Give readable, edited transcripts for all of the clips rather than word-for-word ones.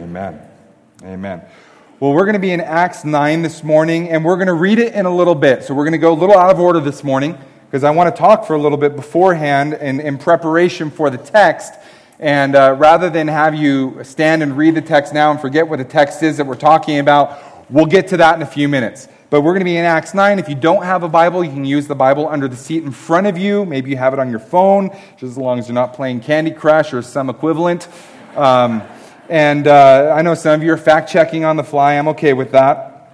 Amen. Amen. Well, we're going to be in Acts 9 this morning, and we're going to read it in a little bit. So we're going to go a little out of order this morning, because I want to talk for a little bit beforehand in preparation for the text. And rather than have you stand and read the text now and forget what the text is that we're talking about, we'll get to that in a few minutes. But we're going to be in Acts 9. If you don't have a Bible, you can use the Bible under the seat in front of you. Maybe you have it on your phone, just as long as you're not playing Candy Crush or some equivalent. I know some of you are fact-checking on the fly. I'm okay with that.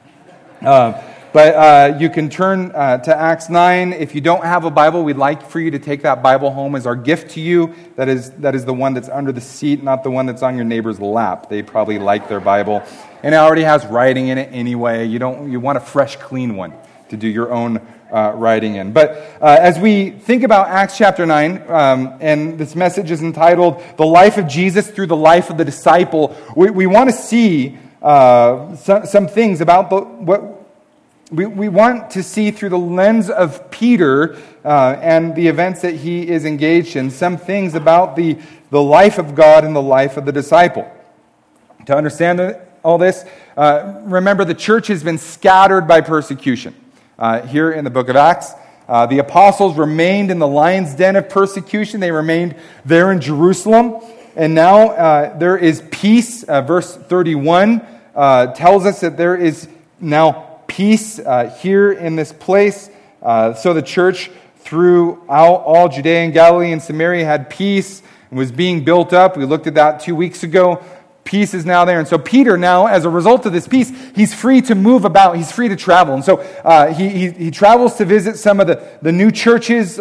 But you can turn to Acts 9. If you don't have a Bible, we'd like for you to take that Bible home as our gift to you. That is the one that's under the seat, not the one that's on your neighbor's lap. They probably like their Bible. And it already has writing in it anyway. You want a fresh, clean one to do your own writing in. But as we think about Acts chapter 9, and this message is entitled, The Life of Jesus Through the Life of the Disciple, we want to see some things about what we want to see through the lens of Peter and the events that he is engaged in, some things about the life of God and the life of the disciple. To understand all this, remember the church has been scattered by persecution. Here in the book of Acts, the apostles remained in the lion's den of persecution. They remained there in Jerusalem. And now there is peace. Verse 31 tells us that there is now peace here in this place. So the church throughout all Judea and Galilee and Samaria had peace and was being built up. We looked at that 2 weeks ago. Peace is now there. And so Peter now, as a result of this peace, he's free to move about. He's free to travel. And so he travels to visit some of the new churches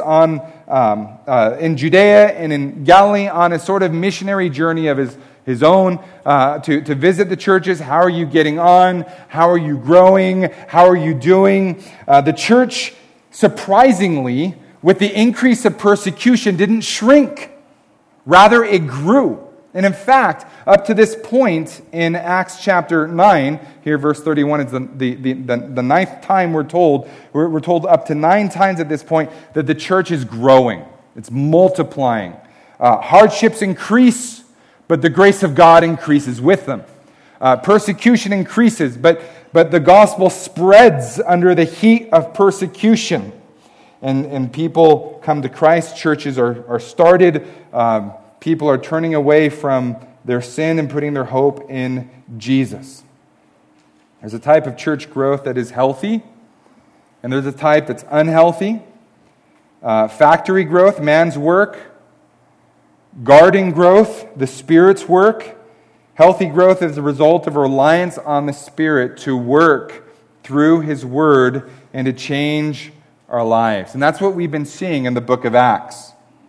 in Judea and in Galilee on a sort of missionary journey of his own to visit the churches. How are you getting on? How are you growing? How are you doing? The church, surprisingly, with the increase of persecution, didn't shrink. Rather, it grew. And in fact, up to this point in Acts chapter 9, here verse 31 is the ninth time we're told up to 9 times at this point that the church is growing. It's multiplying. Hardships increase, but the grace of God increases with them. Persecution increases, but the gospel spreads under the heat of persecution. And people come to Christ. Churches are started. People are turning away from their sin and putting their hope in Jesus. There's a type of church growth that is healthy, and there's a type that's unhealthy. Factory growth, man's work. Garden growth, the Spirit's work. Healthy growth is the result of a reliance on the Spirit to work through His Word and to change our lives. And that's what we've been seeing in the book of Acts.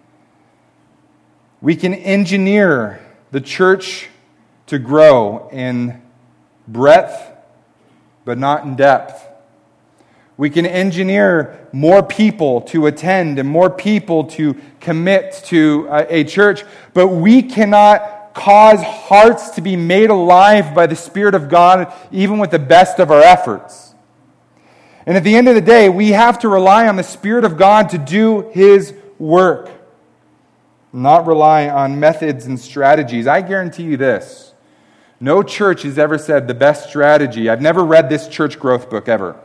We can engineer the church to grow in breadth, but not in depth. We can engineer more people to attend and more people to commit to a church, but we cannot cause hearts to be made alive by the Spirit of God, even with the best of our efforts. And at the end of the day, we have to rely on the Spirit of God to do His work. Not rely on methods and strategies. I guarantee you this. No church has ever said the best strategy. I've never read this church growth book ever.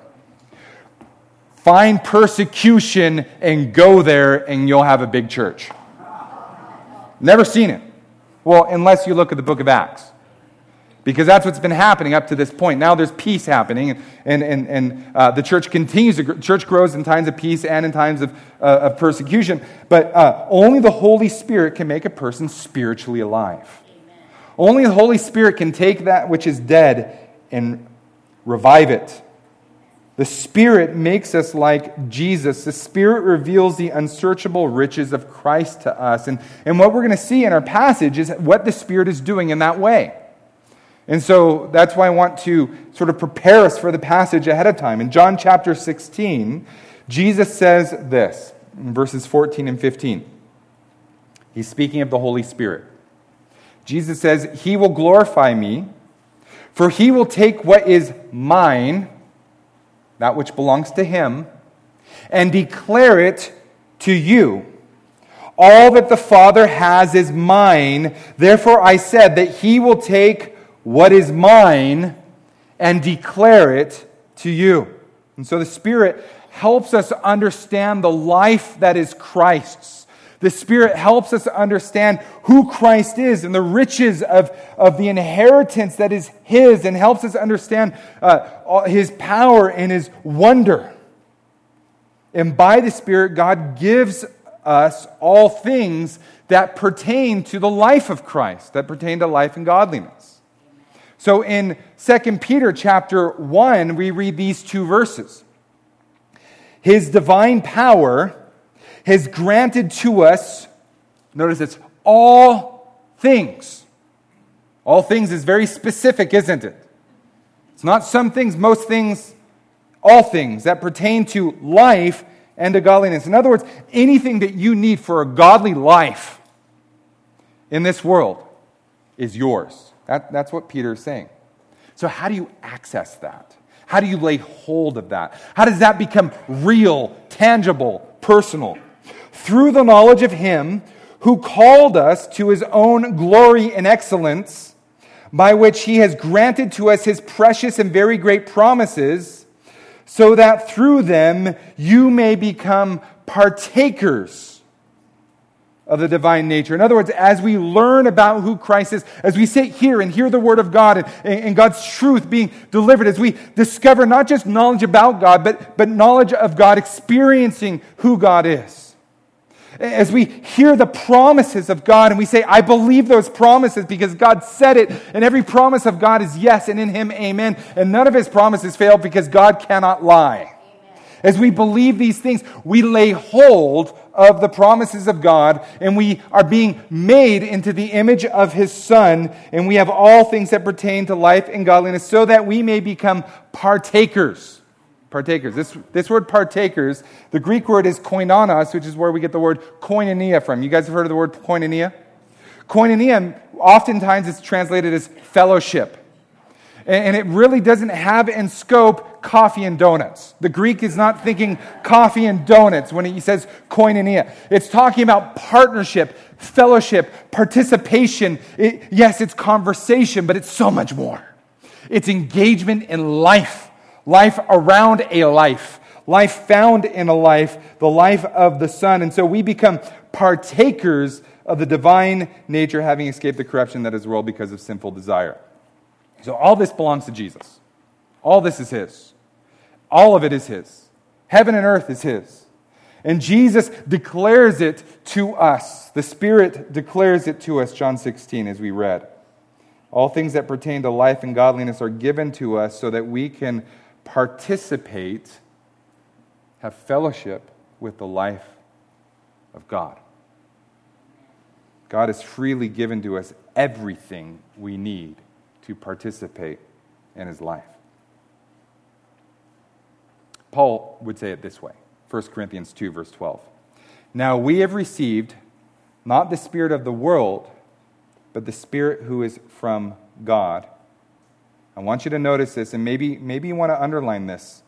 Find persecution and go there and you'll have a big church. Never seen it. Well, unless you look at the book of Acts. Because that's what's been happening up to this point. Now there's peace happening, and the church continues to grow. Church grows in times of peace and in times of persecution. But only the Holy Spirit can make a person spiritually alive. Amen. Only the Holy Spirit can take that which is dead and revive it. The Spirit makes us like Jesus. The Spirit reveals the unsearchable riches of Christ to us. And what we're going to see in our passage is what the Spirit is doing in that way. And so that's why I want to sort of prepare us for the passage ahead of time. In John chapter 16, Jesus says this in verses 14 and 15. He's speaking of the Holy Spirit. Jesus says, He will glorify me, for He will take what is mine, that which belongs to Him, and declare it to you. All that the Father has is mine. Therefore I said that He will take what is mine and declare it to you. And so the Spirit helps us understand the life that is Christ's. The Spirit helps us understand who Christ is and the riches of the inheritance that is His, and helps us understand His power and His wonder. And by the Spirit, God gives us all things that pertain to the life of Christ, that pertain to life and godliness. So in 2 Peter chapter 1, we read these two verses. His divine power has granted to us, notice it's all things. All things is very specific, isn't it? It's not some things, most things, all things that pertain to life and to godliness. In other words, anything that you need for a godly life in this world is yours. That's what Peter is saying. So how do you access that? How do you lay hold of that? How does that become real, tangible, personal? Through the knowledge of Him who called us to His own glory and excellence, by which He has granted to us His precious and very great promises, so that through them you may become partakers of the divine nature. In other words, as we learn about who Christ is, as we sit here and hear the Word of God and God's truth being delivered, as we discover not just knowledge about God, but knowledge of God, experiencing who God is. As we hear the promises of God and we say, I believe those promises because God said it, and every promise of God is yes, and in Him, amen, and none of His promises fail because God cannot lie. As we believe these things, we lay hold of the promises of God, and we are being made into the image of His Son, and we have all things that pertain to life and godliness, so that we may become partakers. Partakers. This word partakers, the Greek word is koinonos, which is where we get the word koinonia from. You guys have heard of the word koinonia? Koinonia, oftentimes it's translated as fellowship. And it really doesn't have in scope coffee and donuts. The Greek is not thinking coffee and donuts when he says koinonia. It's talking about partnership, fellowship, participation. Yes, it's conversation, but it's so much more. It's engagement in life. Life around a life. Life found in a life. The life of the Son. And so we become partakers of the divine nature, having escaped the corruption that is the world because of sinful desire. So all this belongs to Jesus. All this is His. All of it is His. Heaven and earth is His. And Jesus declares it to us. The Spirit declares it to us, John 16, as we read. All things that pertain to life and godliness are given to us so that we can participate, have fellowship with the life of God. God has freely given to us everything we need to participate in His life. Paul would say it this way, 1 Corinthians 2, verse 12. Now we have received not the spirit of the world, but the Spirit who is from God. I want you to notice this, and maybe you want to underline this.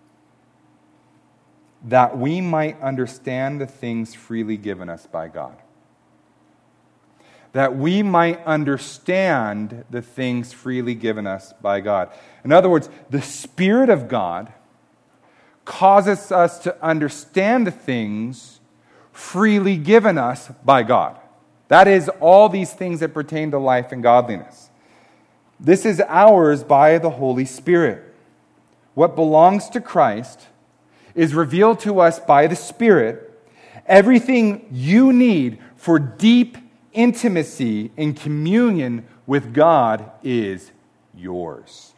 That we might understand the things freely given us by God. That we might understand the things freely given us by God. In other words, the Spirit of God causes us to understand the things freely given us by God. That is, all these things that pertain to life and godliness. This is ours by the Holy Spirit. What belongs to Christ is revealed to us by the Spirit. Everything you need for deep intimacy and communion with God is yours.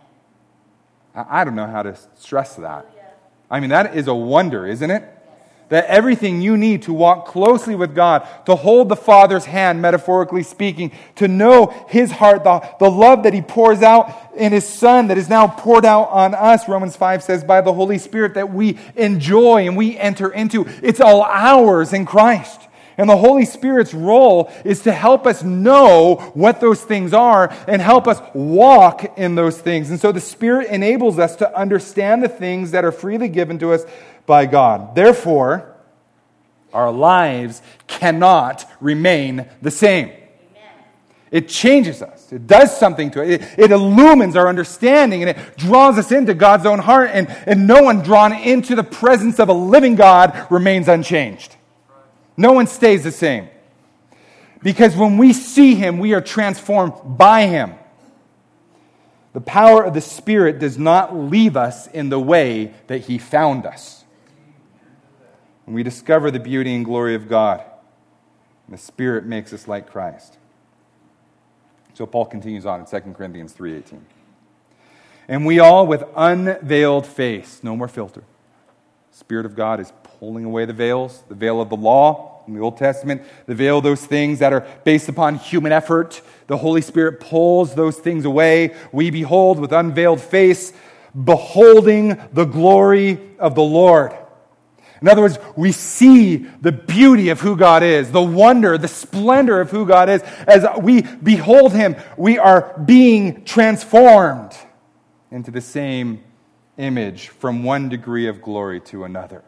I don't know how to stress that. I mean, that is a wonder, isn't it? That everything you need to walk closely with God, to hold the Father's hand, metaphorically speaking, to know His heart, the love that He pours out in His Son that is now poured out on us, Romans 5 says, by the Holy Spirit that we enjoy and we enter into. It's all ours in Christ. And the Holy Spirit's role is to help us know what those things are and help us walk in those things. And so the Spirit enables us to understand the things that are freely given to us by God. Therefore, our lives cannot remain the same. Amen. It changes us. It does something to it. It illumines our understanding, and it draws us into God's own heart. And no one drawn into the presence of a living God remains unchanged. No one stays the same. Because when we see him, we are transformed by him. The power of the Spirit does not leave us in the way that he found us. When we discover the beauty and glory of God, the Spirit makes us like Christ. So Paul continues on in 2 Corinthians 3:18. And we all with unveiled face, no more filter. The Spirit of God is pulling away the veils, the veil of the law in the Old Testament, the veil of those things that are based upon human effort. The Holy Spirit pulls those things away. We behold with unveiled face, beholding the glory of the Lord. In other words, we see the beauty of who God is, the wonder, the splendor of who God is. As we behold him, we are being transformed into the same image from one degree of glory to another.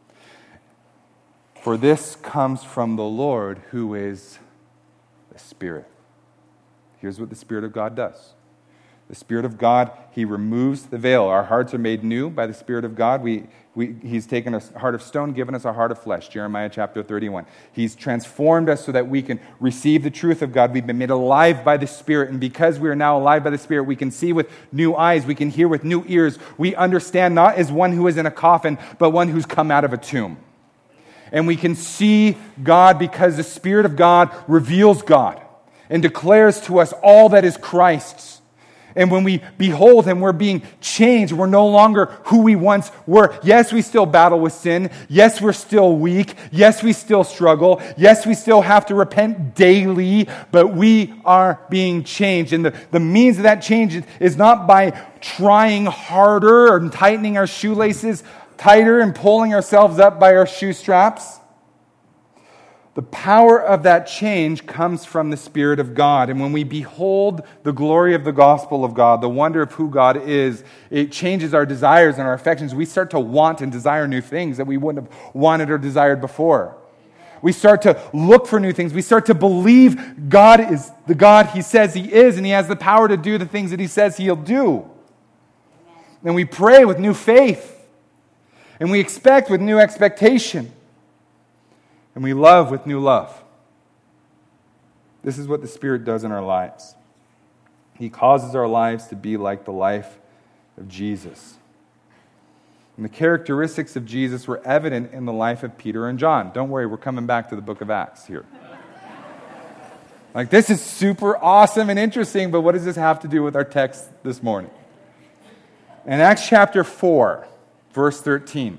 For this comes from the Lord, who is the Spirit. Here's what the Spirit of God does. The Spirit of God, he removes the veil. Our hearts are made new by the Spirit of God. He's taken a heart of stone, given us a heart of flesh, Jeremiah chapter 31. He's transformed us so that we can receive the truth of God. We've been made alive by the Spirit, and because we are now alive by the Spirit, we can see with new eyes, we can hear with new ears. We understand not as one who is in a coffin, but one who's come out of a tomb. And we can see God because the Spirit of God reveals God and declares to us all that is Christ's. And when we behold him, we're being changed. We're no longer who we once were. Yes, we still battle with sin. Yes, we're still weak. Yes, we still struggle. Yes, we still have to repent daily. But we are being changed. And the means of that change is not by trying harder or tightening our shoelaces tighter and pulling ourselves up by our shoe straps. The power of that change comes from the Spirit of God. And when we behold the glory of the gospel of God, the wonder of who God is, it changes our desires and our affections. We start to want and desire new things that we wouldn't have wanted or desired before. We start to look for new things. We start to believe God is the God he says he is, and he has the power to do the things that he says he'll do. And we pray with new faith. And we expect with new expectation. And we love with new love. This is what the Spirit does in our lives. He causes our lives to be like the life of Jesus. And the characteristics of Jesus were evident in the life of Peter and John. Don't worry, we're coming back to the book of Acts here. Like, this is super awesome and interesting, but what does this have to do with our text this morning? In Acts chapter 4, verse 13,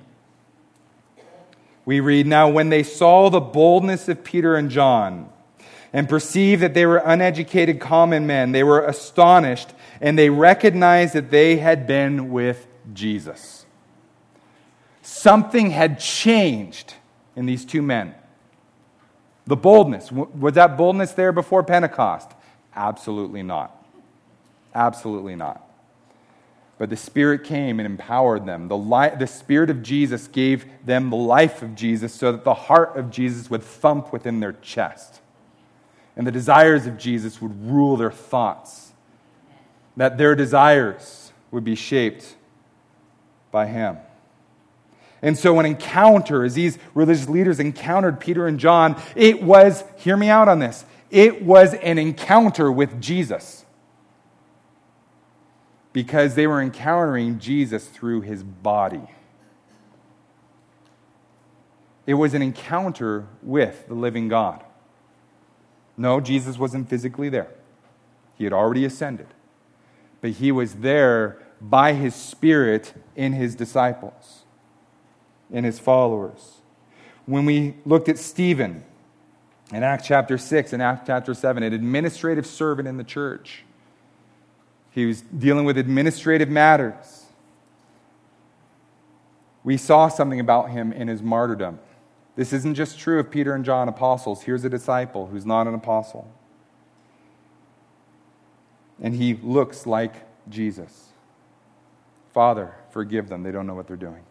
we read, "Now when they saw the boldness of Peter and John and perceived that they were uneducated common men, they were astonished, and they recognized that they had been with Jesus." Something had changed in these two men. The boldness. Was that boldness there before Pentecost? Absolutely not. Absolutely not. But the Spirit came and empowered them. The Spirit of Jesus gave them the life of Jesus so that the heart of Jesus would thump within their chest. And the desires of Jesus would rule their thoughts. That their desires would be shaped by him. And so an encounter, as these religious leaders encountered Peter and John, it was, hear me out on this, it was an encounter with Jesus. Because they were encountering Jesus through his body. It was an encounter with the living God. No, Jesus wasn't physically there. He had already ascended. But he was there by his Spirit in his disciples, in his followers. When we looked at Stephen in Acts chapter 6 and Acts chapter 7, an administrative servant in the church, he was dealing with administrative matters. We saw something about him in his martyrdom. This isn't just true of Peter and John, apostles. Here's a disciple who's not an apostle. And he looks like Jesus. Father, forgive them. They don't know what they're doing.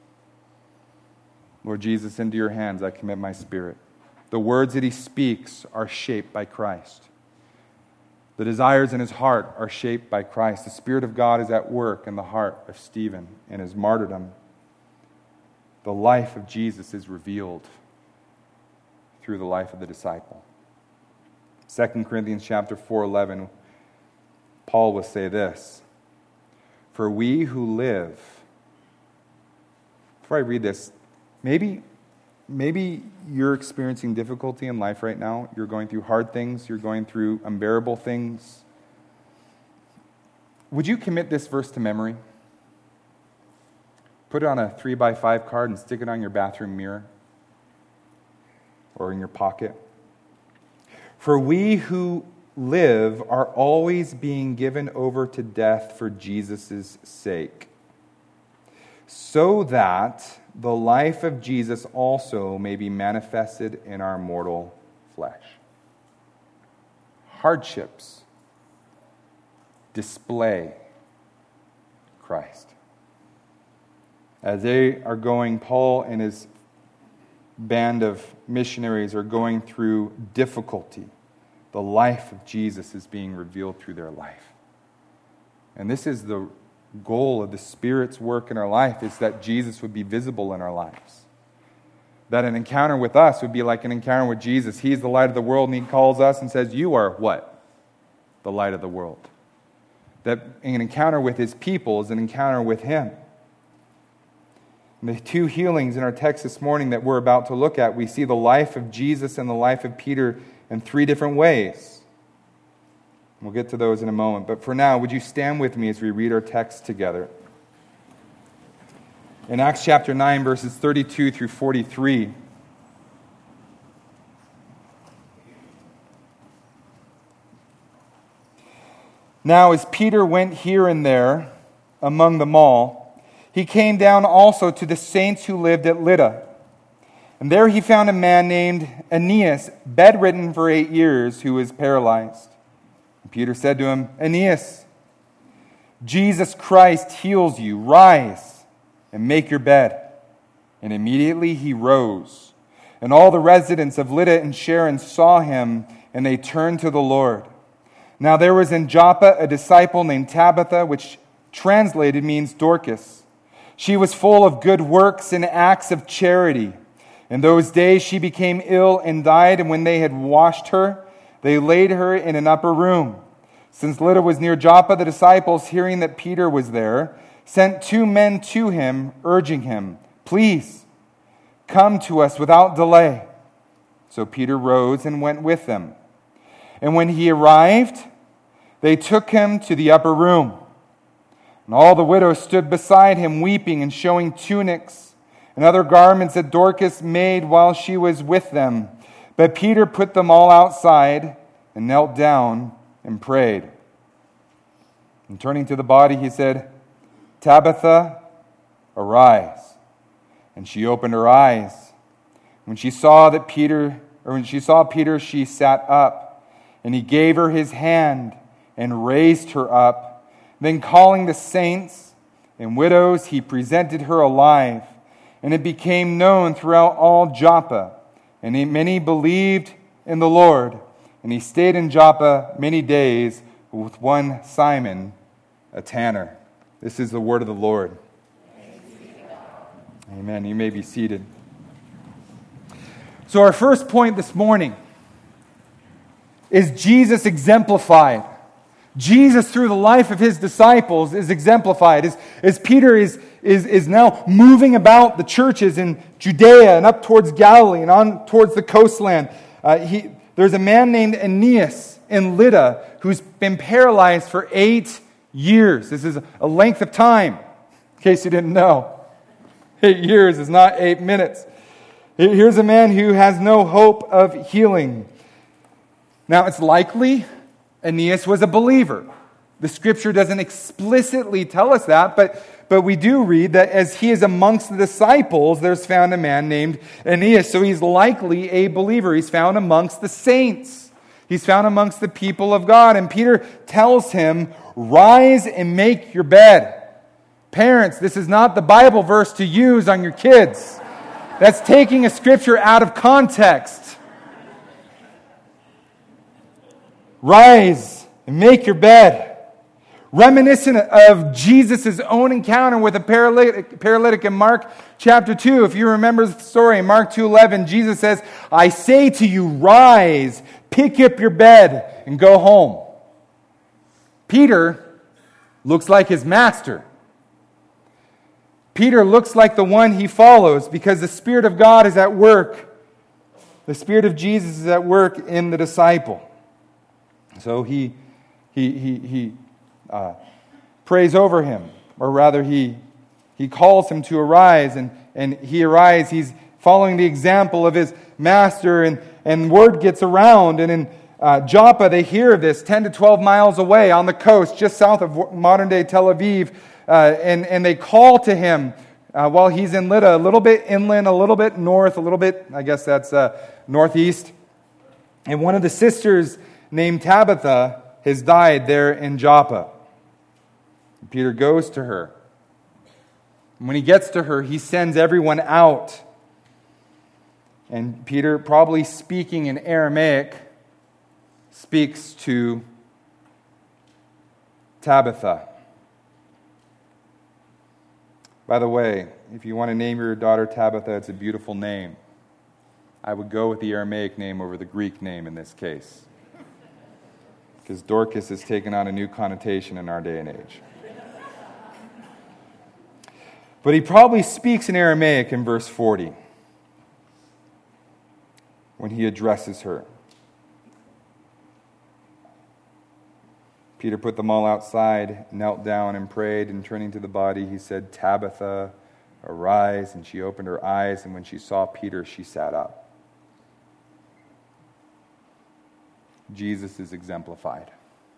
Lord Jesus, into your hands I commit my spirit. The words that he speaks are shaped by Christ. The desires in his heart are shaped by Christ. The Spirit of God is at work in the heart of Stephen in his martyrdom. The life of Jesus is revealed through the life of the disciple. 2 Corinthians chapter 4:11, Paul will say this, "For we who live..." Before I read this, maybe you're experiencing difficulty in life right now. You're going through hard things. You're going through unbearable things. Would you commit this verse to memory? Put it on a 3x5 card and stick it on your bathroom mirror or in your pocket. "For we who live are always being given over to death for Jesus' sake, so that the life of Jesus also may be manifested in our mortal flesh." Hardships display Christ. As they are going, Paul and his band of missionaries are going through difficulty. The life of Jesus is being revealed through their life. And this is the goal of the Spirit's work in our life, is that Jesus would be visible in our lives. That an encounter with us would be like an encounter with Jesus. He's the light of the world, and he calls us and says, "You are what? The light of the world." That an encounter with his people is an encounter with him. And the two healings in our text this morning that we're about to look at, we see the life of Jesus and the life of Peter in three different ways. We'll get to those in a moment. But for now, would you stand with me as we read our text together? In Acts chapter 9, verses 32 through 43. "Now as Peter went here and there among them all, he came down also to the saints who lived at Lydda. And there he found a man named Aeneas, bedridden for 8 years, who was paralyzed. And Peter said to him, 'Aeneas, Jesus Christ heals you. Rise and make your bed.' And immediately he rose. And all the residents of Lydda and Sharon saw him, and they turned to the Lord. Now there was in Joppa a disciple named Tabitha, which translated means Dorcas. She was full of good works and acts of charity. In those days she became ill and died, and when they had washed her, they laid her in an upper room. Since Lydda was near Joppa, the disciples, hearing that Peter was there, sent 2 men to him, urging him, 'Please, come to us without delay.' So Peter rose and went with them. And when he arrived, they took him to the upper room. And all the widows stood beside him, weeping and showing tunics and other garments that Dorcas made while she was with them. But Peter put them all outside and knelt down and prayed. And turning to the body, he said, 'Tabitha, arise.' And she opened her eyes. When she saw Peter, she sat up. And he gave her his hand and raised her up. Then calling the saints and widows, he presented her alive. And it became known throughout all Joppa. And many believed in the Lord. And he stayed in Joppa many days with one Simon, a tanner." This is the word of the Lord. Amen. You may be seated. So our first point this morning is Jesus exemplified. Jesus, through the life of his disciples, is exemplified. As Peter is now moving about the churches in Judea and up towards Galilee and on towards the coastland, there's a man named Aeneas in Lydda who's been paralyzed for 8 years. This is a length of time, in case you didn't know. 8 years is not 8 minutes. Here's a man who has no hope of healing. Now, it's likely Aeneas was a believer. The scripture doesn't explicitly tell us that, but we do read that as he is amongst the disciples, there's found a man named Aeneas. So he's likely a believer. He's found amongst the saints. He's found amongst the people of God. And Peter tells him, "Rise and make your bed." Parents, this is not the Bible verse to use on your kids. That's taking a scripture out of context. Rise and make your bed. Reminiscent of Jesus' own encounter with a paralytic in Mark chapter 2. If you remember the story, in Mark 2:11, Jesus says, I say to you, rise, pick up your bed, and go home. Peter looks like his master. Peter looks like the one he follows because the Spirit of God is at work. The Spirit of Jesus is at work in the disciple. So he prays over him, or rather he calls him to arise, and he arises. He's following the example of his master, and word gets around, and in Joppa they hear of this 10 to 12 miles away on the coast, just south of modern-day Tel Aviv, and they call to him while he's in Lydda, a little bit inland, a little bit north, a little bit, I guess that's northeast, and one of the sisters named Tabitha has died there in Joppa. Peter goes to her. And when he gets to her, he sends everyone out. And Peter, probably speaking in Aramaic, speaks to Tabitha. By the way, if you want to name your daughter Tabitha, it's a beautiful name. I would go with the Aramaic name over the Greek name in this case, because Dorcas has taken on a new connotation in our day and age. But he probably speaks in Aramaic in verse 40 when he addresses her. Peter put them all outside, knelt down and prayed, and turning to the body, he said, Tabitha, arise. And she opened her eyes, and when she saw Peter, she sat up. Jesus is exemplified.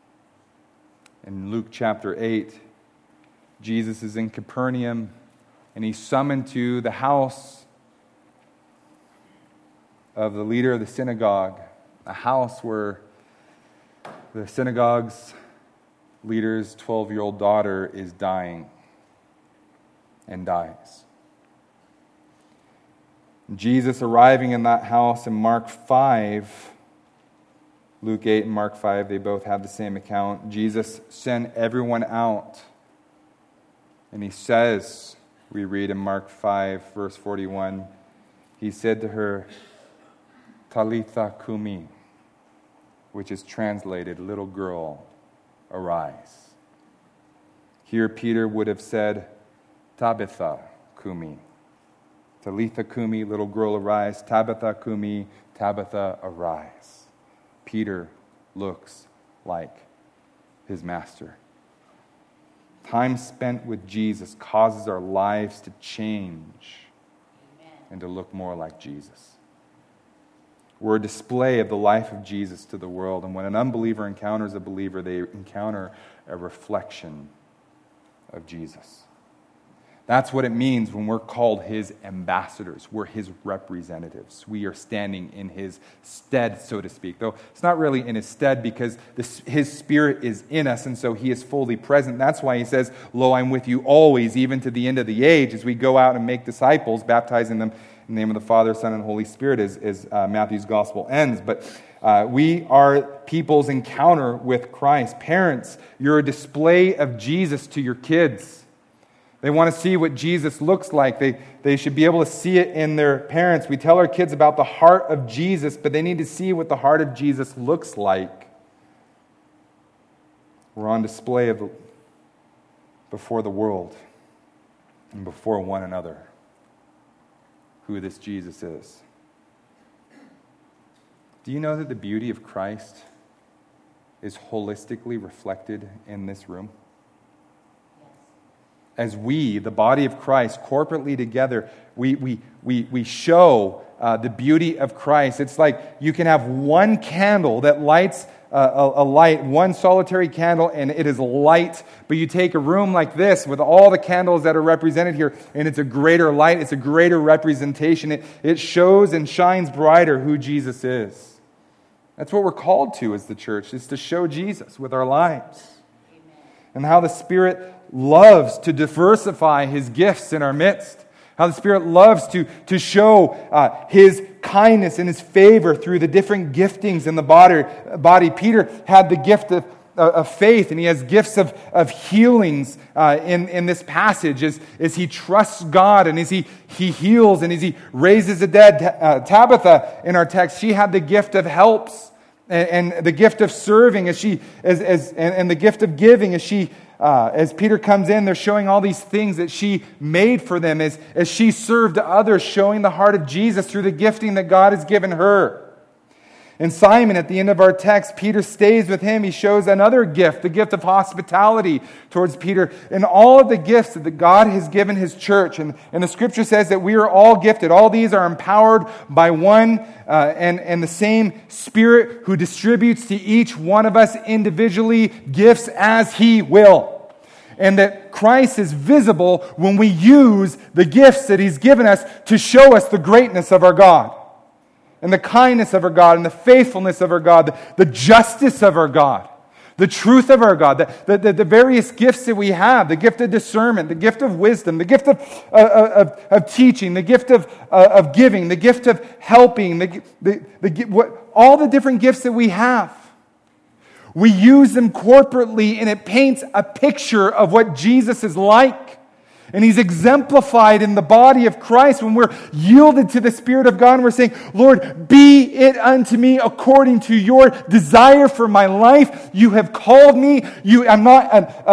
In Luke chapter 8, Jesus is in Capernaum, and he's summoned to the house of the leader of the synagogue, a house where the synagogue's leader's 12-year-old daughter is dying and dies. Jesus arriving in that house in Mark 5, Luke 8 and Mark 5, they both have the same account. Jesus sent everyone out, and he says, we read in Mark 5, verse 41, he said to her, Talitha kumi, which is translated, little girl, arise. Here Peter would have said, Tabitha kumi. Talitha kumi, little girl, arise. Tabitha kumi, Tabitha, arise. Peter looks like his master. Time spent with Jesus causes our lives to change and to look more like Jesus. We're a display of the life of Jesus to the world, and when an unbeliever encounters a believer, they encounter a reflection of Jesus. That's what it means when we're called his ambassadors. We're his representatives. We are standing in his stead, so to speak. Though it's not really in his stead because his Spirit is in us, and so he is fully present. That's why he says, Lo, I'm with you always, even to the end of the age, as we go out and make disciples, baptizing them in the name of the Father, Son, and Holy Spirit, as Matthew's gospel ends. But we are people's encounter with Christ. Parents, you're a display of Jesus to your kids. They want to see what Jesus looks like. They should be able to see it in their parents. We tell our kids about the heart of Jesus, but they need to see what the heart of Jesus looks like. We're on display before the world and before one another who this Jesus is. Do you know that the beauty of Christ is holistically reflected in this room? As we, the body of Christ, corporately together, we show the beauty of Christ. It's like you can have one candle that lights a light, one solitary candle, and it is light. But you take a room like this with all the candles that are represented here, and it's a greater light, it's a greater representation. It shows and shines brighter who Jesus is. That's what we're called to as the church, is to show Jesus with our lives. Amen. And how the Spirit loves to diversify his gifts in our midst. How the Spirit loves to show his kindness and his favor through the different giftings in the body. Peter had the gift of faith, and he has gifts of healings in this passage as he trusts God and as he heals and as he raises the dead. Tabitha, in our text, she had the gift of helps and the gift of serving and the gift of giving as Peter comes in. They're showing all these things that she made for them as she served others, showing the heart of Jesus through the gifting that God has given her. And Simon, at the end of our text, Peter stays with him. He shows another gift, the gift of hospitality towards Peter, and all of the gifts that God has given his church. And the scripture says that we are all gifted. All these are empowered by one and the same Spirit who distributes to each one of us individually gifts as he will. And that Christ is visible when we use the gifts that he's given us to show us the greatness of our God, and the kindness of our God, and the faithfulness of our God, the justice of our God, the truth of our God, the various gifts that we have, the gift of discernment, the gift of wisdom, the gift of teaching, the gift of giving, the gift of helping, all the different gifts that we have. We use them corporately, and it paints a picture of what Jesus is like. And he's exemplified in the body of Christ when we're yielded to the Spirit of God and we're saying, Lord, be it unto me according to your desire for my life. You have called me. I'm not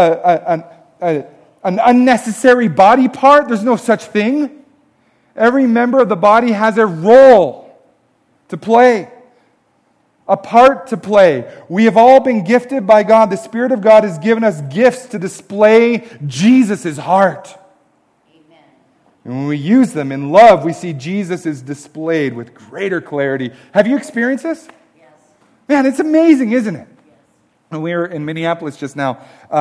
an unnecessary body part. There's no such thing. Every member of the body has a role to play, a part to play. We have all been gifted by God. The Spirit of God has given us gifts to display Jesus' heart. And when we use them in love, we see Jesus is displayed with greater clarity. Have you experienced this? Yes. Man, it's amazing, isn't it? Yes. When we were in Minneapolis just now,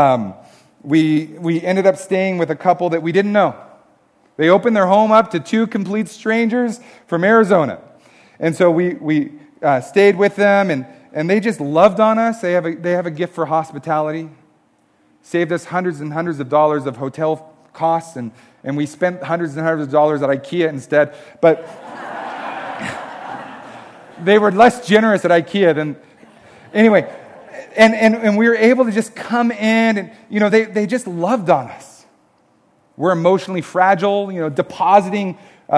we ended up staying with a couple that we didn't know. They opened their home up to two complete strangers from Arizona. And so we stayed with them, and they just loved on us. They have a gift for hospitality. Saved us hundreds and hundreds of dollars of hotel costs, and we spent hundreds and hundreds of dollars at IKEA instead. But they were less generous at IKEA than... Anyway, and we were able to just come in, and, they just loved on us. We're emotionally fragile, depositing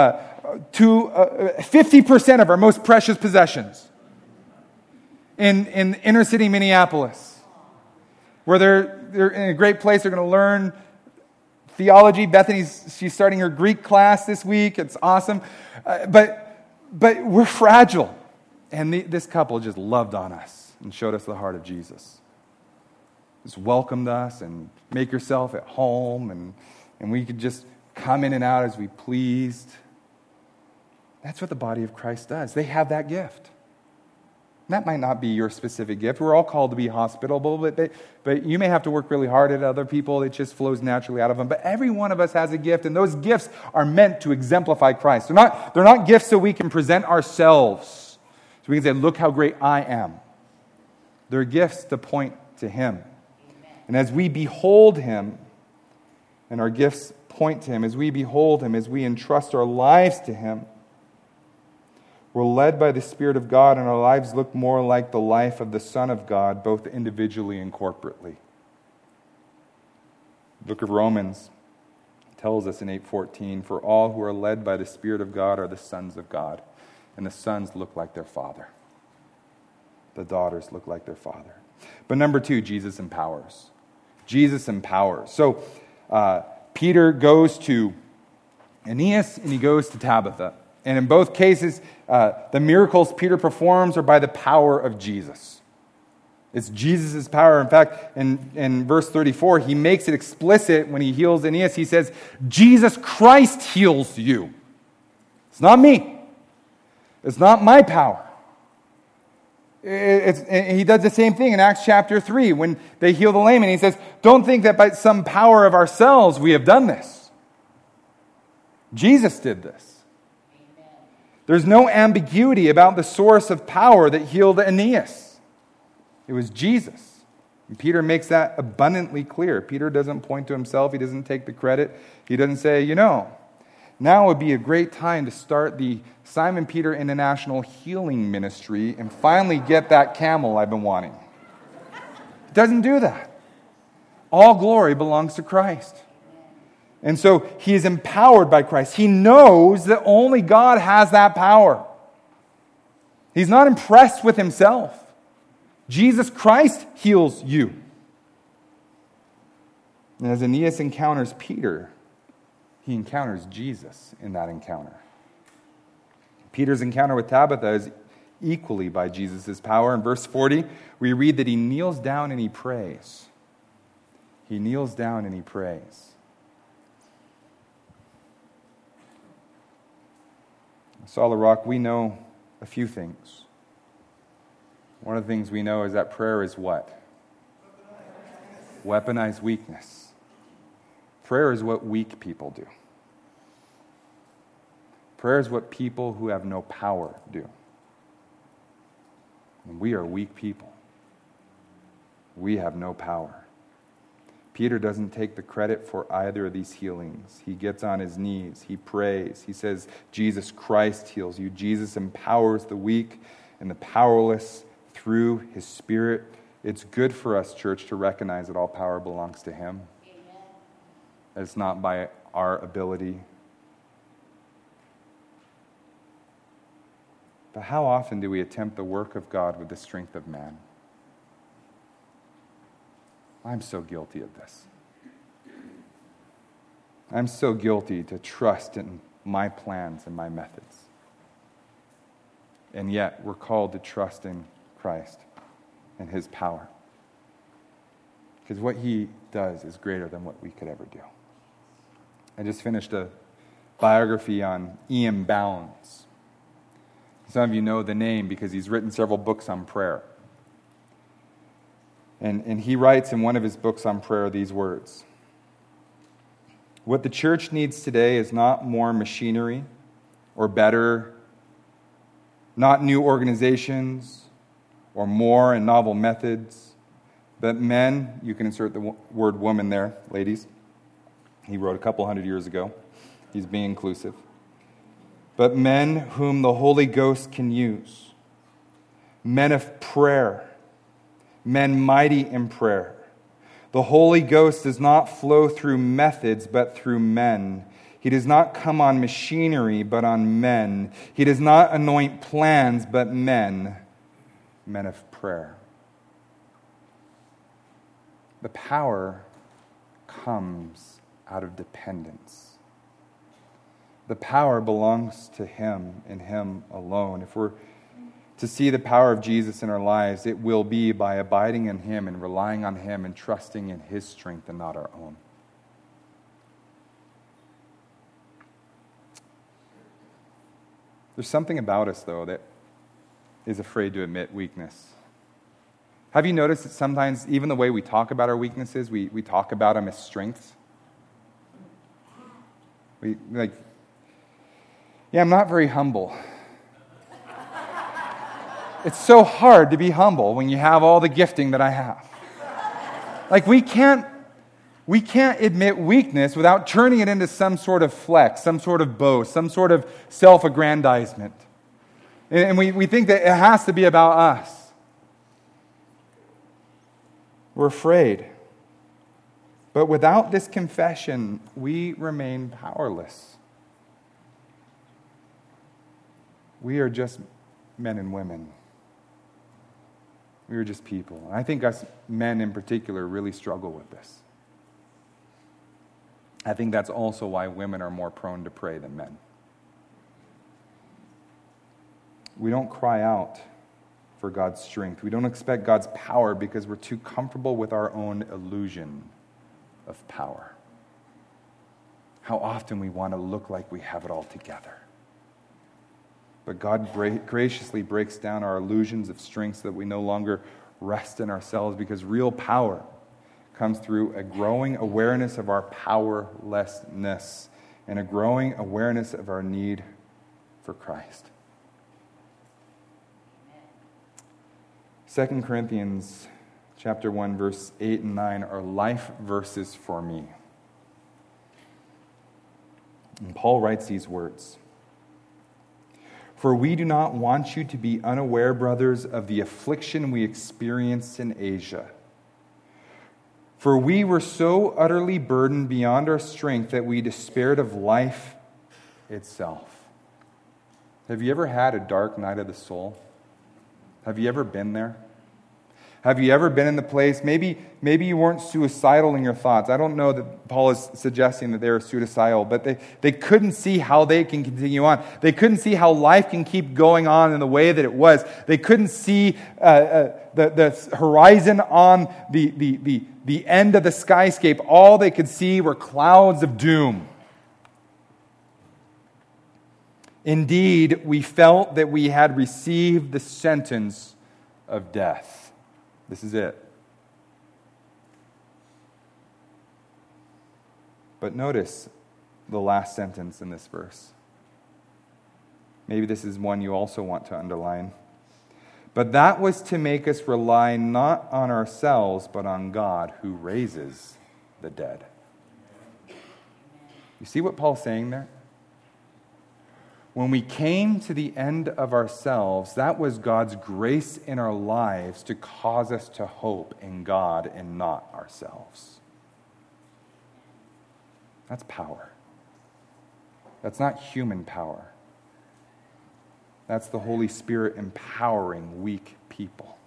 50% of our most precious possessions in inner city Minneapolis, where they're in a great place. They're going to learn theology. She's starting her Greek class this week. It's awesome. But we're fragile. And this couple just loved on us and showed us the heart of Jesus. Just welcomed us and make yourself at home. And we could just come in and out as we pleased. That's what the body of Christ does. They have that gift. That might not be your specific gift. We're all called to be hospitable, but you may have to work really hard at other people. It just flows naturally out of them. But every one of us has a gift, and those gifts are meant to exemplify Christ. They're not gifts so we can present ourselves, so we can say, look how great I am. They're gifts to point to Him. Amen. And as we behold Him, and our gifts point to Him, as we behold Him, as we entrust our lives to Him, we're led by the Spirit of God, and our lives look more like the life of the Son of God, both individually and corporately. The book of Romans tells us in 8:14, for all who are led by the Spirit of God are the sons of God, and the sons look like their father. The daughters look like their father. But number two, Jesus empowers. Jesus empowers. So Peter goes to Aeneas and he goes to Tabitha. And in both cases, the miracles Peter performs are by the power of Jesus. It's Jesus' power. In fact, in verse 34, he makes it explicit when he heals Aeneas. He says, Jesus Christ heals you. It's not me. It's not my power. He does the same thing in Acts chapter 3 when they heal the lame. And he says, don't think that by some power of ourselves we have done this. Jesus did this. There's no ambiguity about the source of power that healed Aeneas. It was Jesus. And Peter makes that abundantly clear. Peter doesn't point to himself. He doesn't take the credit. He doesn't say, now would be a great time to start the Simon Peter International Healing Ministry and finally get that camel I've been wanting. doesn't do that. All glory belongs to Christ. And so he is empowered by Christ. He knows that only God has that power. He's not impressed with himself. Jesus Christ heals you. And as Aeneas encounters Peter, he encounters Jesus in that encounter. Peter's encounter with Tabitha is equally by Jesus' power. In verse 40, we read that he kneels down and he prays. He kneels down and he prays. Solid Rock, we know a few things. One of the things we know is that prayer is what? Weaponized weakness. Prayer is what weak people do. Prayer is what people who have no power do. And we are weak people. We have no power. Peter doesn't take the credit for either of these healings. He gets on his knees. He prays. He says, Jesus Christ heals you. Jesus empowers the weak and the powerless through his Spirit. It's good for us, church, to recognize that all power belongs to him. Amen. It's not by our ability. But how often do we attempt the work of God with the strength of man? I'm so guilty of this. I'm so guilty to trust in my plans and my methods. And yet, we're called to trust in Christ and his power. Because what he does is greater than what we could ever do. I just finished a biography on E.M. Bounds. Some of you know the name because he's written several books on prayer. And he writes in one of his books on prayer these words: what the church needs today is not more machinery or better, not new organizations or more and novel methods, but men, you can insert the word woman there, ladies. He wrote a couple hundred years ago. He's being inclusive. But men whom the Holy Ghost can use, men of prayer, men mighty in prayer. The Holy Ghost does not flow through methods, but through men. He does not come on machinery, but on men. He does not anoint plans, but men of prayer. The power comes out of dependence. The power belongs to him and him alone. If we're to see the power of Jesus in our lives, it will be by abiding in him and relying on him and trusting in his strength and not our own. There's something about us, though, that is afraid to admit weakness. Have you noticed that sometimes, even the way we talk about our weaknesses, we talk about them as strengths? I'm not very humble. It's so hard to be humble when you have all the gifting that I have. We can't admit weakness without turning it into some sort of flex, some sort of boast, some sort of self-aggrandizement. And we think that it has to be about us. We're afraid. But without this confession, we remain powerless. We are just men and women. We are just people. And I think us men in particular really struggle with this. I think that's also why women are more prone to pray than men. We don't cry out for God's strength. We don't expect God's power because we're too comfortable with our own illusion of power. How often we want to look like we have it all together. But God graciously breaks down our illusions of strength so that we no longer rest in ourselves, because real power comes through a growing awareness of our powerlessness and a growing awareness of our need for Christ. 2 Corinthians chapter 1, verse 8 and 9 are life verses for me. And Paul writes these words: "For we do not want you to be unaware, brothers, of the affliction we experienced in Asia. For we were so utterly burdened beyond our strength that we despaired of life itself. Have you ever had a dark night of the soul? Have you ever been there? Have you ever been in the place, maybe you weren't suicidal in your thoughts. I don't know that Paul is suggesting that they were suicidal, but they couldn't see how they can continue on. They couldn't see how life can keep going on in the way that it was. They couldn't see the horizon on the end of the skyscape. All they could see were clouds of doom. Indeed, we felt that we had received the sentence of death. This is it. But notice the last sentence in this verse. Maybe this is one you also want to underline. But that was to make us rely not on ourselves, but on God who raises the dead. You see what Paul's saying there? When we came to the end of ourselves, that was God's grace in our lives to cause us to hope in God and not ourselves. That's power. That's not human power. That's the Holy Spirit empowering weak people.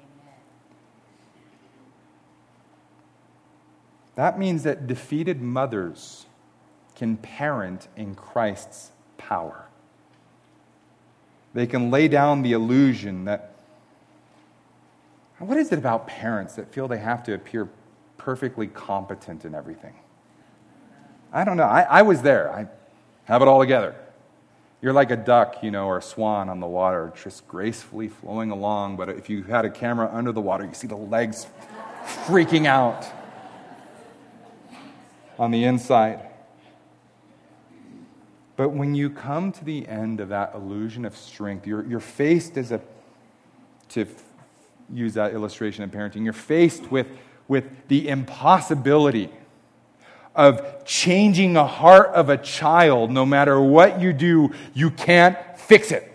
That means that defeated mothers can parent in Christ's power. They can lay down the illusion that, what is it about parents that feel they have to appear perfectly competent in everything? I don't know. I was there. I have it all together. You're like a duck, or a swan on the water, just gracefully flowing along. But if you had a camera under the water, you see the legs freaking out on the inside. But when you come to the end of that illusion of strength, you're faced to use that illustration in parenting, you're faced with the impossibility of changing the heart of a child. No matter what you do, you can't fix it.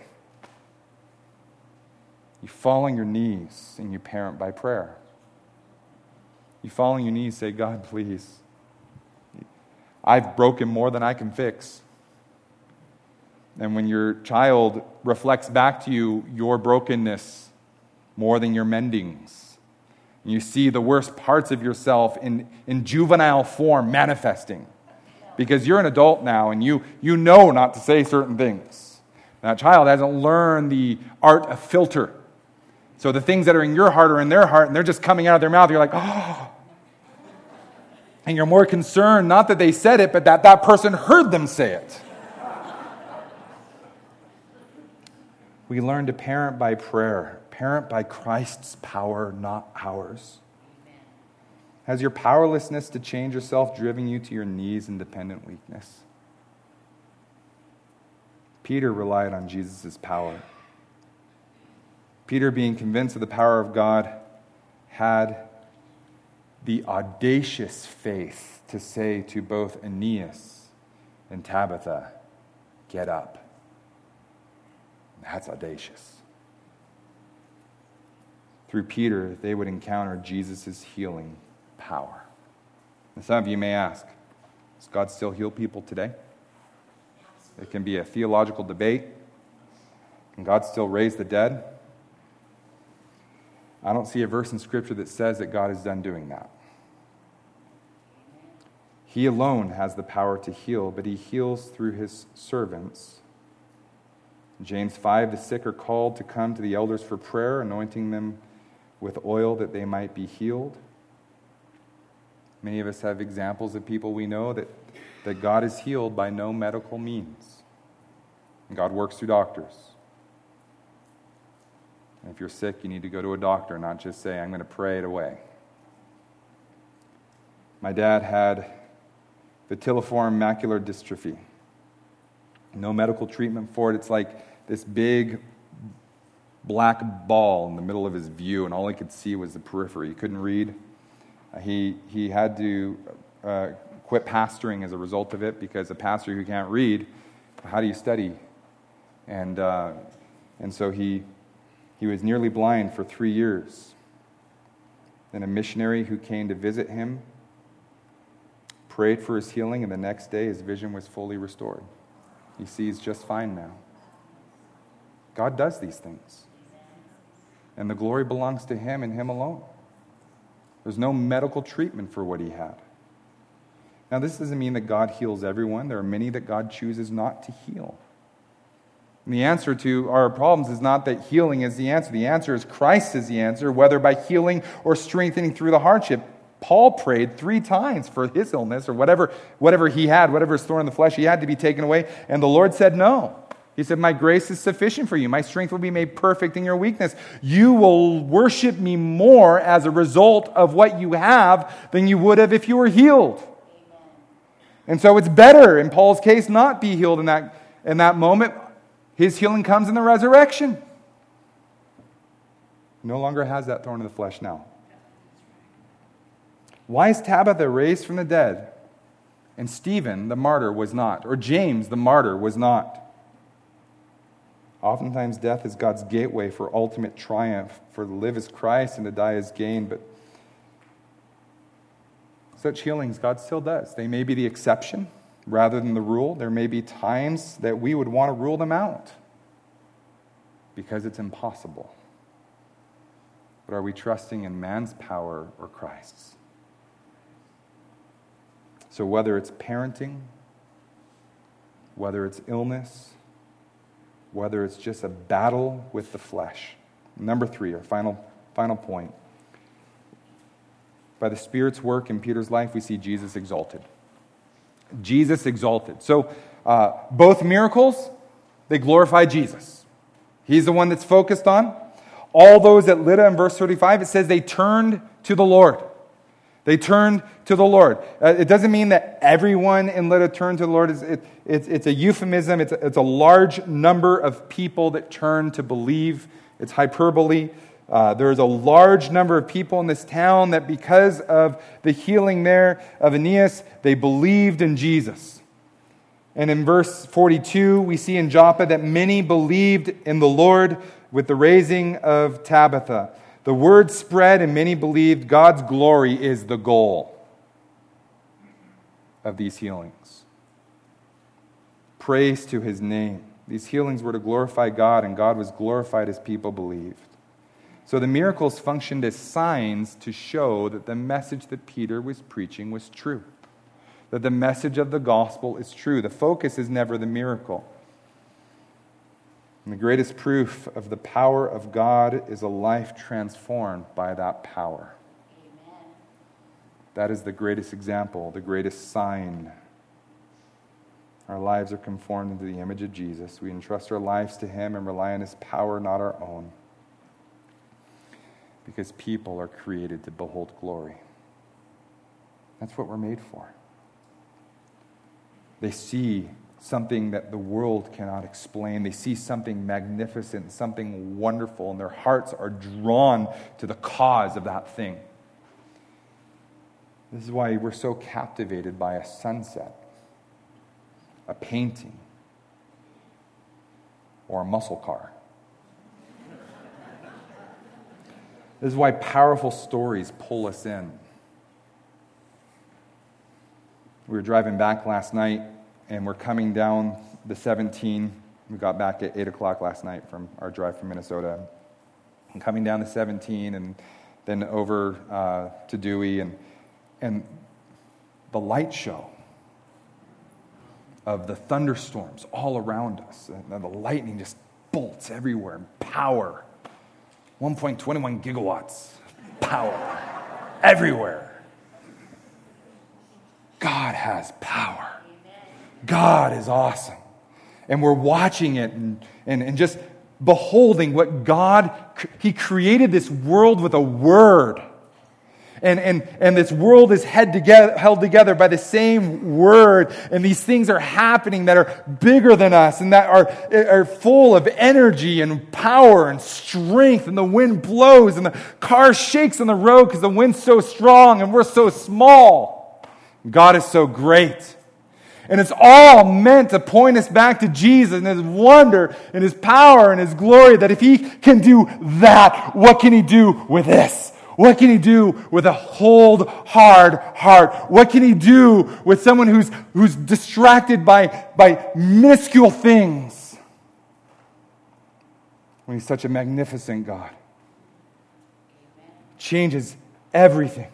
You fall on your knees and you parent by prayer. You fall on your knees, say, God, please, I've broken more than I can fix. And when your child reflects back to you your brokenness more than your mendings, and you see the worst parts of yourself in juvenile form manifesting, because you're an adult now and you know not to say certain things. That child hasn't learned the art of filter. So the things that are in your heart are in their heart, and they're just coming out of their mouth. You're like, oh. And you're more concerned, not that they said it, but that person heard them say it. We learn to parent by prayer, parent by Christ's power, not ours. Amen. Has your powerlessness to change yourself driven you to your knees in dependent weakness? Peter relied on Jesus' power. Peter, being convinced of the power of God, had the audacious faith to say to both Aeneas and Tabitha, get up. That's audacious. Through Peter, they would encounter Jesus' healing power. And some of you may ask, does God still heal people today? It can be a theological debate. Can God still raise the dead? I don't see a verse in Scripture that says that God is done doing that. He alone has the power to heal, but he heals through his servants. In James 5, the sick are called to come to the elders for prayer, anointing them with oil that they might be healed. Many of us have examples of people we know that God is healed by no medical means. And God works through doctors. And if you're sick, you need to go to a doctor, not just say, I'm going to pray it away. My dad had vitelliform macular dystrophy. No medical treatment for it. It's like this big black ball in the middle of his view, and all he could see was the periphery. He couldn't read. He had to quit pastoring as a result of it, because a pastor who can't read, how do you study? And so he was nearly blind for 3 years. And a missionary who came to visit him prayed for his healing, and the next day his vision was fully restored. He sees just fine now. God does these things. And the glory belongs to him and him alone. There's no medical treatment for what he had. Now, this doesn't mean that God heals everyone. There are many that God chooses not to heal. And the answer to our problems is not that healing is the answer. The answer is Christ is the answer, whether by healing or strengthening through the hardship. Paul prayed 3 times for his illness or whatever he had, whatever thorn in the flesh he had to be taken away. And the Lord said no. He said, my grace is sufficient for you. My strength will be made perfect in your weakness. You will worship me more as a result of what you have than you would have if you were healed. Amen. And so it's better, in Paul's case, not be healed in that moment. His healing comes in the resurrection. He no longer has that thorn in the flesh now. Why is Tabitha raised from the dead and Stephen, the martyr, was not? Or James, the martyr, was not? Oftentimes death is God's gateway for ultimate triumph. For to live is Christ and to die is gain. But such healings God still does. They may be the exception rather than the rule. There may be times that we would want to rule them out because it's impossible. But are we trusting in man's power or Christ's? So whether it's parenting, whether it's illness, whether it's just a battle with the flesh. Number 3, our final point. By the Spirit's work in Peter's life, we see Jesus exalted. Jesus exalted. So both miracles, they glorify Jesus. He's the one that's focused on. All those at Lydda in verse 35, it says they turned to the Lord. They turned to the Lord. It doesn't mean that everyone in Lydda turned to the Lord. It's a euphemism. It's a large number of people that turn to believe. It's hyperbole. There's a large number of people in this town that because of the healing there of Aeneas, they believed in Jesus. And in verse 42, we see in Joppa that many believed in the Lord with the raising of Tabitha. The word spread and many believed. God's glory is the goal of these healings. Praise to his name. These healings were to glorify God, and God was glorified as people believed. So the miracles functioned as signs to show that the message that Peter was preaching was true. That the message of the gospel is true. The focus is never the miracle. And the greatest proof of the power of God is a life transformed by that power. Amen. That is the greatest example, the greatest sign. Our lives are conformed into the image of Jesus. We entrust our lives to him and rely on his power, not our own. Because people are created to behold glory. That's what we're made for. They see something that the world cannot explain. They see something magnificent, something wonderful, and their hearts are drawn to the cause of that thing. This is why we're so captivated by a sunset, a painting, or a muscle car. This is why powerful stories pull us in. We were driving back last night, and we're coming down the 17. We got back at 8 o'clock last night from our drive from Minnesota. And coming down the 17 and then over to Dewey, and the light show of the thunderstorms all around us. And the lightning just bolts everywhere. Power. 1.21 gigawatts. Power. Everywhere. God has power. God is awesome. And we're watching it and just beholding what God, he created this world with a word. And this world is held together by the same word. And these things are happening that are bigger than us and that are full of energy and power and strength. And the wind blows and the car shakes on the road because the wind's so strong and we're so small. God is so great. And it's all meant to point us back to Jesus and his wonder and his power and his glory, that if he can do that, what can he do with this? What can he do with a cold, hard heart? What can he do with someone who's distracted by minuscule things when he's such a magnificent God? Changes everything.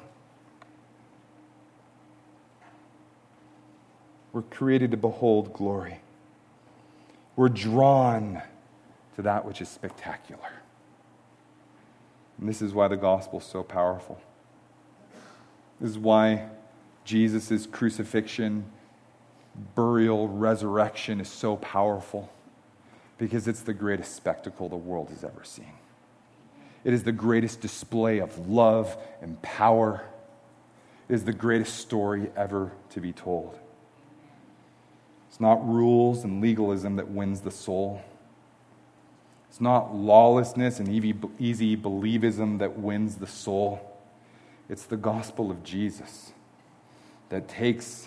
We're created to behold glory. We're drawn to that which is spectacular. And this is why the gospel is so powerful. This is why Jesus' crucifixion, burial, resurrection is so powerful. Because it's the greatest spectacle the world has ever seen. It is the greatest display of love and power. It is the greatest story ever to be told. It's not rules and legalism that wins the soul. It's not lawlessness and easy believism that wins the soul. It's the gospel of Jesus that takes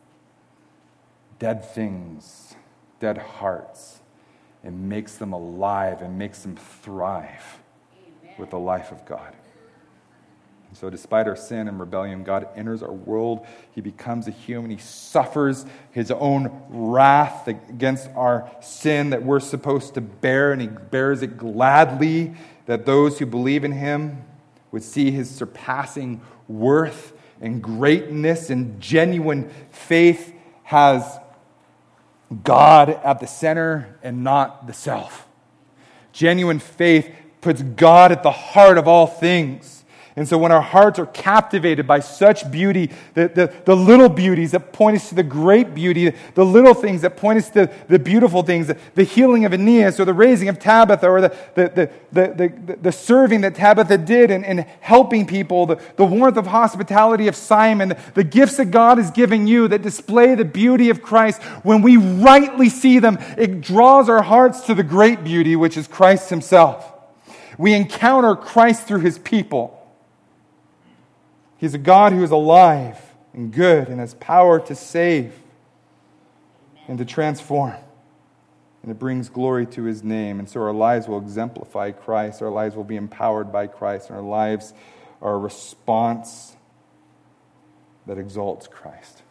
dead things, dead hearts, and makes them alive and makes them thrive with the life of God. And so despite our sin and rebellion, God enters our world. He becomes a human. He suffers his own wrath against our sin that we're supposed to bear, and he bears it gladly, that those who believe in him would see his surpassing worth and greatness, and genuine faith has God at the center and not the self. Genuine faith puts God at the heart of all things. And so when our hearts are captivated by such beauty, the little beauties that point us to the great beauty, the little things that point us to the beautiful things, the healing of Aeneas or the raising of Tabitha or the serving that Tabitha did in helping people, the warmth of hospitality of Simon, the gifts that God is giving you that display the beauty of Christ, when we rightly see them, it draws our hearts to the great beauty, which is Christ himself. We encounter Christ through his people. He's a God who is alive and good and has power to save and to transform. And it brings glory to his name. And so our lives will exemplify Christ. Our lives will be empowered by Christ. And our lives are a response that exalts Christ.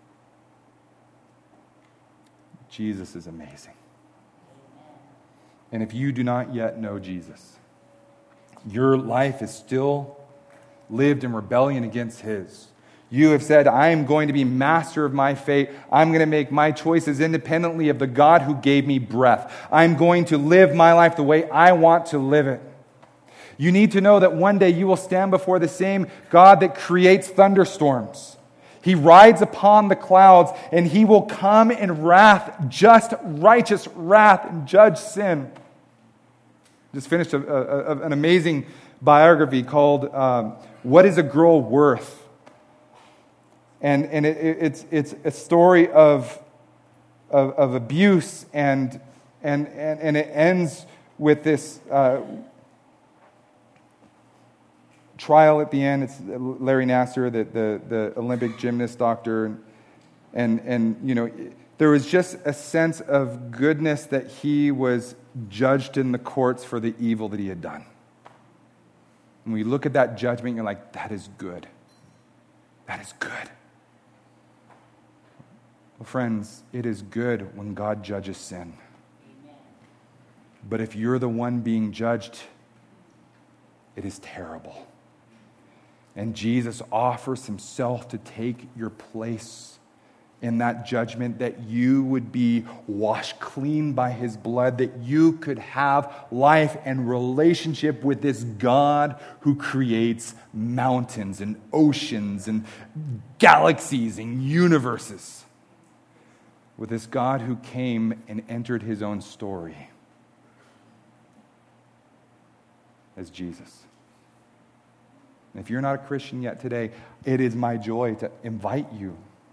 Jesus is amazing. And if you do not yet know Jesus, your life is still lived in rebellion against his. You have said, I am going to be master of my fate. I'm going to make my choices independently of the God who gave me breath. I'm going to live my life the way I want to live it. You need to know that one day you will stand before the same God that creates thunderstorms. He rides upon the clouds, and he will come in wrath, just righteous wrath, and judge sin. Just finished an amazing biography called What is a Girl Worth? And it's a story of abuse, and it ends with this trial at the end. It's Larry Nassar, the Olympic gymnast doctor, and you know, there was just a sense of goodness that he was judged in the courts for the evil that he had done. When we look at that judgment, you're like, that is good. That is good. Well, friends, it is good when God judges sin. But if you're the one being judged, it is terrible. And Jesus offers himself to take your place in that judgment, that you would be washed clean by his blood, that you could have life and relationship with this God who creates mountains and oceans and galaxies and universes. With this God who came and entered his own story as Jesus. And if you're not a Christian yet today, it is my joy to invite you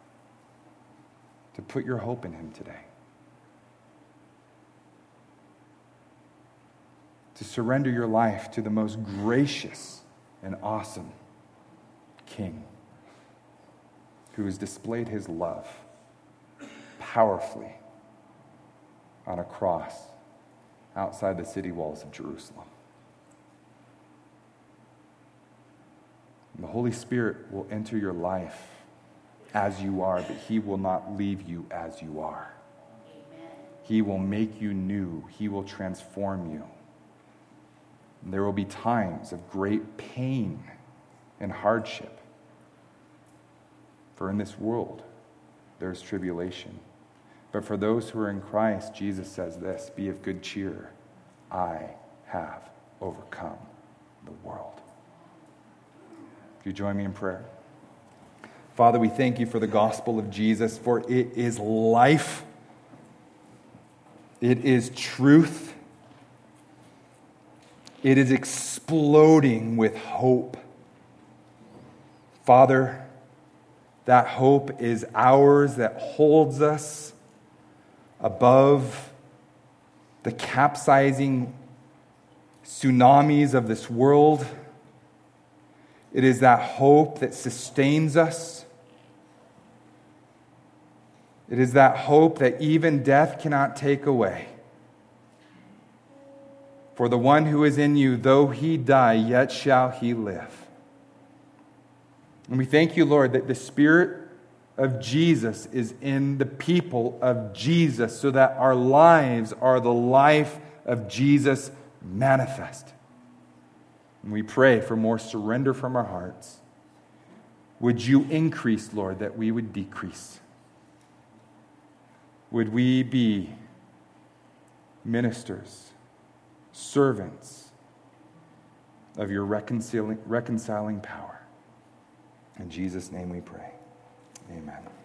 to put your hope in him today. To surrender your life to the most gracious and awesome King who has displayed his love powerfully on a cross outside the city walls of Jerusalem. The Holy Spirit will enter your life as you are, but he will not leave you as you are. He will make you new. He will transform you. And there will be times of great pain and hardship. For in this world, there's tribulation. But for those who are in Christ, Jesus says this, be of good cheer. I have overcome the world. If you join me in prayer. Father, we thank you for the gospel of Jesus, for it is life. It is truth. It is exploding with hope. Father, that hope is ours, that holds us above the capsizing tsunamis of this world. It is that hope that sustains us. It is that hope that even death cannot take away. For the one who is in you, though he die, yet shall he live. And we thank you, Lord, that the Spirit of Jesus is in the people of Jesus, so that our lives are the life of Jesus manifest. And we pray for more surrender from our hearts. Would you increase, Lord, that we would decrease? Would we be ministers, servants of your reconciling power? In Jesus' name we pray. Amen.